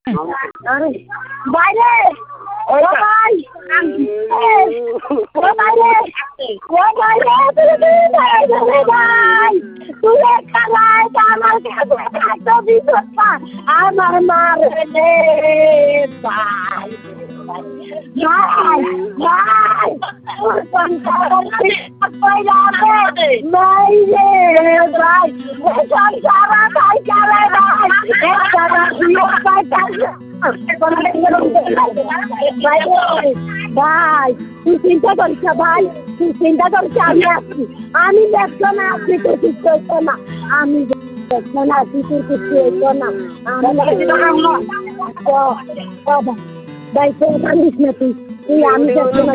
আরে বাইরে ও ভাই ও বাইরে ও বাইরে তুই ভাই তুই খালাই আমার কাছে বিপদ আমার মারে রে ভাই ভাই ভাই কোন নাই রে ভাই কোন সারা ভাই চলে ভাই ভাই তুই চিন্তা করিস না ভাই তুই চিন্তা করিস আমি আসছি আমি ব্যস্ত না আসছি তুই কিছু হইতো না আমি ব্যস্ত না আসছি তুই কিছু হইতো না ভাই তুই জানিস না তুই তুই আমি ব্যস্ত না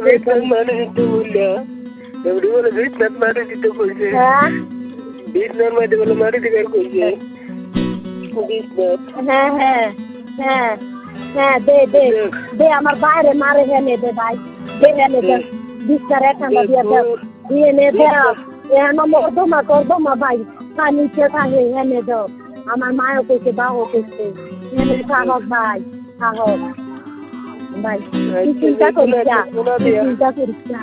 হ্যাঁ হ্যাঁ হ্যাঁ হ্যাঁ দে দে দে আমার বাইরে মারে হেনে দে ভাই দে হেনে দে বিস্তার এখানে দিয়ে দে দিয়ে নে দে এখানে মর্দমা করদমা ভাই নিচে থাকে হেনে দাও আমার মায়ও কইছে বাও কইছে হেনে থাকক ভাই থাকক ভাই তুই চিন্তা করিস না চিন্তা করিস না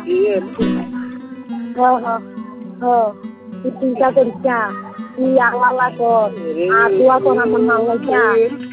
তুই চিন্তা করিস না তুই আল্লাহ কর আর দোয়া কর আমার মাল্লা যা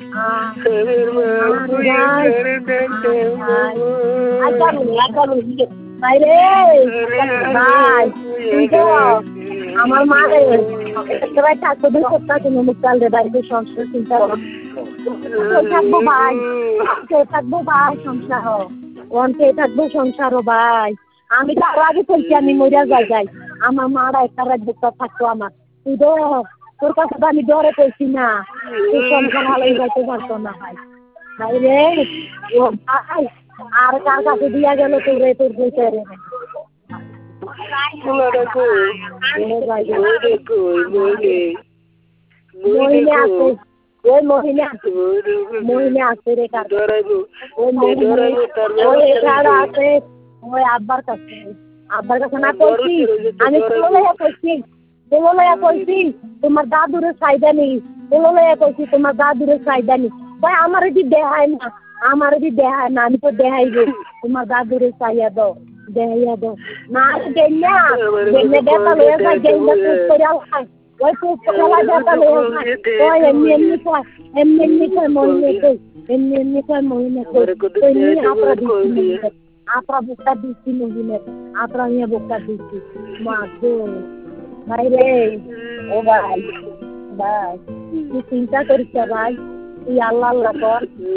আমার মা সবাই থাকবো মুক্তাল রে বাড়িতে সংসার চিন্তা থাকবো ভাই থাকবো ভাই সংসার অন্তে থাকবো সংসার ভাই আমি তো আরো আগে চলছি আমি মরিয়া যাই আমার মারা একটা রাত থাকতো আমার তুই তোর কাছে তো আমি ডরে পেয়েছি না তুই সংসার ভালোই যাইতে পারতো না ভাই ভাই রে ভাই আর কার কাছে দিয়া গেল তোর রে তোর বইতে রে মহিনে আছে ওই মহিনে আছে রে কার ওই মহিনে আছে ওই আব্বার কাছে না করছি আমি কইছি তোমার দাদুরে চাইদা নেই কইছি তোমার দাদুরে চাইদা নেই ভাই আমার যদি দেখায় না আমি তো দেখাইবো তোমার দাদুরে চাইয়া দাও দেখাইয়া দাও না গেন্না বেতা লয়ে যায় গেন্না পুষ করে ওই পুষ করে বেতা লয়ে যায় ওই এমনি কয় মহিনে आपरा बुक्का दिखती नहीं है आपरा ये बुक्का दिखती मागो भाई रे ओ भाई तू चिंता करिस भाई तू अल्लाह कर